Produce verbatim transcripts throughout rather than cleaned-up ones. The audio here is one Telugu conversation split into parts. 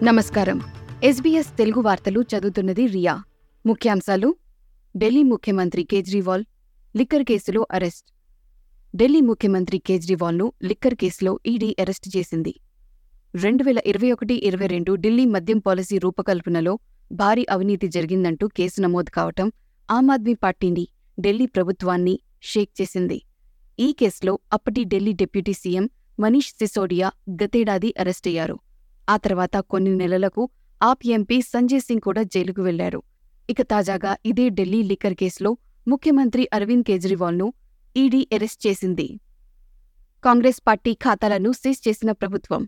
నమస్కారం. ఎస్బీఎస్ తెలుగు వార్తలు చదువుతున్నది రియా. ముఖ్యాంశాలు: ఢిల్లీ ముఖ్యమంత్రి కేజ్రీవాల్ లిక్కర్ కేసులో అరెస్ట్. ఢిల్లీ ముఖ్యమంత్రి కేజ్రీవాల్ను లిక్కర్ కేసులో ఈడీ అరెస్టు చేసింది. రెండు వేల ఇరవై ఒకటి ఇరవై రెండు ఢిల్లీ మద్యం పాలసీ రూపకల్పనలో భారీ అవినీతి జరిగిందంటూ కేసు నమోదు కావటం ఆమ్ ఆద్మీ పార్టీని, ఢిల్లీ ప్రభుత్వాన్ని షేక్ చేసింది. ఈ కేసులో అప్పటి ఢిల్లీ డిప్యూటీ సీఎం మనీష్ సిసోడియా గతేడాది అరెస్టయ్యారు. ఆ తర్వాత కొన్ని నెలలకు ఆప్ ఎంపీ సంజయ్ సింగ్ కూడా జైలుకు వెళ్లారు. ఇక తాజాగా ఇదే ఢిల్లీ లిక్కర్ కేసులో ముఖ్యమంత్రి అరవింద్ కేజ్రీవాల్ను ఈడీ అరెస్ట్ చేసింది. కాంగ్రెస్ పార్టీ ఖాతాలను సీజ్ చేసిన ప్రభుత్వం.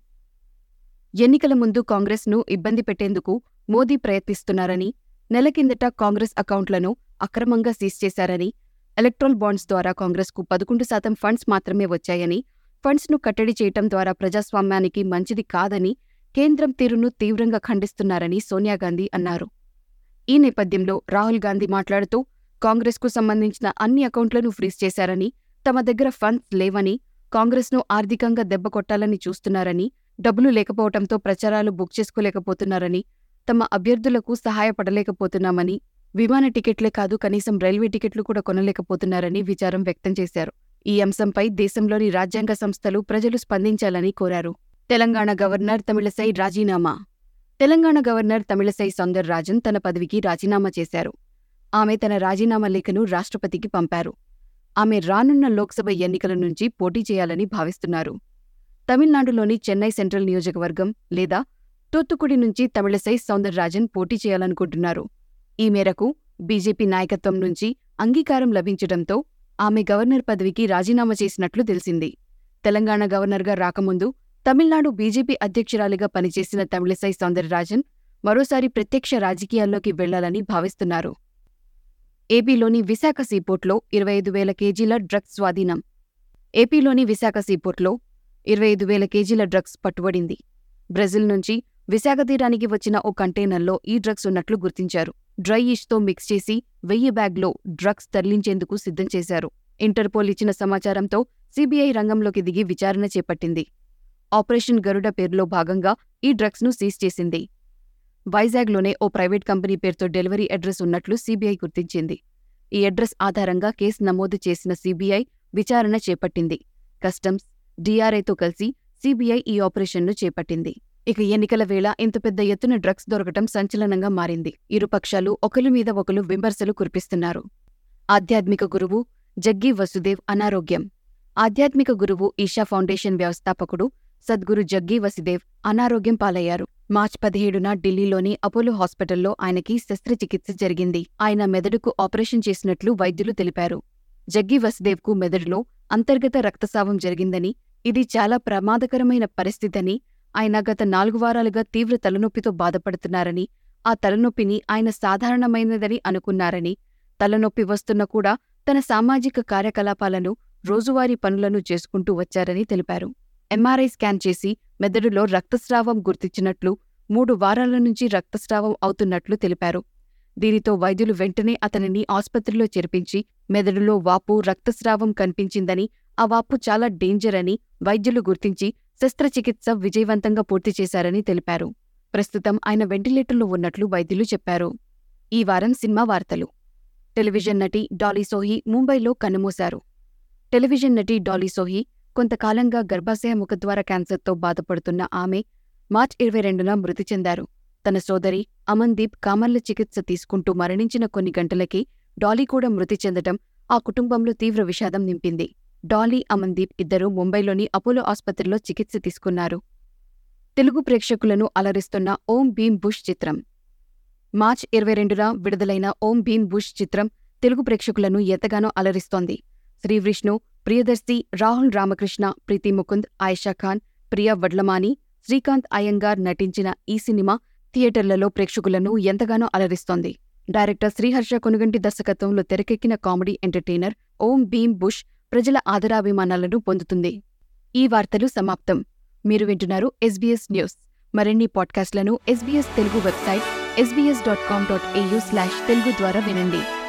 ఎన్నికల ముందు కాంగ్రెస్ను ఇబ్బంది పెట్టేందుకు మోదీ ప్రయత్నిస్తున్నారని, నెల కిందట కాంగ్రెస్ అకౌంట్లను అక్రమంగా సీజ్ చేశారని, ఎలక్ట్రల్ బాండ్స్ ద్వారా కాంగ్రెస్కు పదకొండు శాతం ఫండ్స్ మాత్రమే వచ్చాయని, ఫండ్స్ను కట్టడి చేయటం ద్వారా ప్రజాస్వామ్యానికి మంచిది కాదని కేంద్రం తీరును తీవ్రంగా ఖండిస్తున్నారని సోనియాగాంధీ అన్నారు. ఈ నేపథ్యంలో రాహుల్ గాంధీ మాట్లాడుతూ, కాంగ్రెస్కు సంబంధించిన అన్ని అకౌంట్లను ఫ్రీజ్ చేశారని, తమ దగ్గర ఫండ్స్ లేవని, కాంగ్రెస్ను ఆర్థికంగా దెబ్బకొట్టాలని చూస్తున్నారని, డబ్బులు లేకపోవటంతో ప్రచారాలు బుక్ చేసుకోలేకపోతున్నారని, తమ అభ్యర్థులకు సహాయపడలేకపోతున్నామని, విమాన టికెట్లే కాదు కనీసం రైల్వే టికెట్లు కూడా కొనలేకపోతున్నారని విచారం వ్యక్తం చేశారు. ఈ అంశంపై దేశంలోని రాజ్యాంగ సంస్థలు ప్రజలు స్పందించాలని కోరారు. తెలంగాణ గవర్నర్ తమిళసై రాజీనామా. తెలంగాణ గవర్నర్ తమిళసై సౌందరరాజన్ తన పదవికి రాజీనామా చేశారు. ఆమె తన రాజీనామా లేఖను రాష్ట్రపతికి పంపారు. ఆమె రానున్న లోక్సభ ఎన్నికల నుంచి పోటీ చేయాలని భావిస్తున్నారు. తమిళనాడులోని చెన్నై సెంట్రల్ నియోజకవర్గం లేదా తూత్తుకుడి నుంచి తమిళసై సౌందరరాజన్ పోటీ చేయాలనుకుంటున్నారు. ఈ మేరకు బీజేపీ నాయకత్వం నుంచి అంగీకారం లభించడంతో ఆమె గవర్నర్ పదవికి రాజీనామా చేసినట్లు తెలిసింది. తెలంగాణ గవర్నర్గా రాకముందు తమిళనాడు బీజేపీ అధ్యక్షురాలిగా పనిచేసిన తమిళసై సౌందరరాజన్ మరోసారి ప్రత్యక్ష రాజకీయాల్లోకి వెళ్లాలని భావిస్తున్నారు. ఏపీలోని విశాఖ సీపోర్ట్లో ఇరవై ఐదు వేల కేజీల డ్రగ్స్ స్వాధీనం. ఏపీలోని విశాఖ సీపోర్ట్లో ఇరవై ఐదు వేల కేజీల డ్రగ్స్ పట్టుబడింది. బ్రెజిల్ నుంచి విశాఖ తీరానికి వచ్చిన ఓ కంటైనర్లో ఈ డ్రగ్స్ ఉన్నట్లు గుర్తించారు. డ్రై ఇష్తో మిక్స్ చేసి వెయ్యి బ్యాగ్లో డ్రగ్స్ తరలించేందుకు సిద్ధం చేశారు. ఇంటర్పోల్ ఇచ్చిన సమాచారంతో సీబీఐ రంగంలోకి దిగి విచారణ చేపట్టింది. ఆపరేషన్ గరుడ పేరులో భాగంగా ఈ డ్రగ్స్ను సీజ్ చేసింది. వైజాగ్లోనే ఓ ప్రైవేట్ కంపెనీ పేరుతో డెలివరీ అడ్రస్ ఉన్నట్లు సీబీఐ గుర్తించింది. ఈ అడ్రస్ ఆధారంగా కేసు నమోదు చేసిన సీబీఐ విచారణ చేపట్టింది. కస్టమ్స్, డీఆర్ఐతో కలిసి సీబీఐ ఈ ఆపరేషన్ను చేపట్టింది. ఇక ఎన్నికల వేళ ఇంత పెద్ద ఎత్తున డ్రగ్స్ దొరకటం సంచలనంగా మారింది. ఇరుపక్షాలు ఒకరి మీద ఒకరు విమర్శలు కురిపిస్తున్నారు. ఆధ్యాత్మిక గురువు జగ్గీ వసుదేవ్ అనారోగ్యం. ఆధ్యాత్మిక గురువు ఈషా ఫౌండేషన్ వ్యవస్థాపకుడు సద్గురు జగ్గీ వసుదేవ్ అనారోగ్యం పాలయ్యారు. మార్చి పదిహేడున ఢిల్లీలోని అపోలో హాస్పిటల్లో ఆయనకి శస్త్రచికిత్స జరిగింది. ఆయన మెదడుకు ఆపరేషన్ చేసినట్లు వైద్యులు తెలిపారు. జగ్గీ వసుదేవ్కు మెదడులో అంతర్గత రక్తస్రావం జరిగిందని, ఇది చాలా ప్రమాదకరమైన పరిస్థితని, ఆయన గత నాలుగు వారాలుగా తీవ్ర తలనొప్పితో బాధపడుతున్నారని, ఆ తలనొప్పిని ఆయన సాధారణమైనదని అనుకున్నారని, తలనొప్పి వస్తున్నా కూడా తన సామాజిక కార్యకలాపాలను, రోజువారీ పనులను చేసుకుంటూ వచ్చారని తెలిపారు. ఎంఆర్ఐ స్కాన్ చేసి మెదడులో రక్తస్రావం గుర్తించినట్లు, మూడు వారాల నుంచి రక్తస్రావం అవుతున్నట్లు తెలిపారు. దీనితో వైద్యులు వెంటనే అతనిని ఆస్పత్రిలో చేర్పించి మెదడులో వాపు, రక్తస్రావం కనిపించిందని, ఆ వాపు చాలా డేంజర్ అని వైద్యులు గుర్తించి శస్త్రచికిత్స విజయవంతంగా పూర్తి చేశారని తెలిపారు. ప్రస్తుతం ఆయన వెంటిలేటర్లో ఉన్నట్లు వైద్యులు చెప్పారు. ఈ వారం సినిమా వార్తలు. టెలివిజన్ నటి డాలీ సోహి ముంబైలో కన్నుమూశారు. టెలివిజన్ నటి డాలీ సోహి కొంతకాలంగా గర్భాశయ ముఖద్వార క్యాన్సర్తో బాధపడుతున్న ఆమె మార్చి ఇరవై రెండున మృతి చెందారు. తన సోదరి అమన్దీప్ కామర్ల చికిత్స తీసుకుంటూ మరణించిన కొన్ని గంటలకే డాలీ కూడా మృతి చెందటం ఆ కుటుంబంలో తీవ్ర విషాదం నింపింది. డాలీ, అమన్దీప్ ఇద్దరూ ముంబైలోని అపోలో ఆస్పత్రిలో చికిత్స తీసుకున్నారు. తెలుగు ప్రేక్షకులను అలరిస్తున్న ఓం భీమ్ బుష్ చిత్రం. మార్చి ఇరవై రెండున విడుదలైన ఓం భీమ్ బుష్ చిత్రం తెలుగు ప్రేక్షకులను ఎంతగానో అలరిస్తోంది. శ్రీ విష్ణు, ప్రియదర్శి, రాహుల్ రామకృష్ణ, ప్రీతి ముకుంద్, ఆయిషా ఖాన్, ప్రియా వడ్లమాని, శ్రీకాంత్ అయ్యంగార్ నటించిన ఈ సినిమా థియేటర్లలో ప్రేక్షకులను ఎంతగానో అలరిస్తోంది. డైరెక్టర్ శ్రీహర్ష కొనుగంటి దర్శకత్వంలో తెరకెక్కిన కామెడీ ఎంటర్టైనర్ ఓం భీమ్ బుష్ ప్రజల ఆదరాభిమానాలను పొందుతుంది. ఈ వార్తలు సమాప్తం. మీరు వింటున్నారు ఎస్బీఎస్ న్యూస్. మరిన్ని పాడ్కాస్ట్లను SBS Telugu website SBS dot com dot AU slash Telugu ద్వారా వినండి.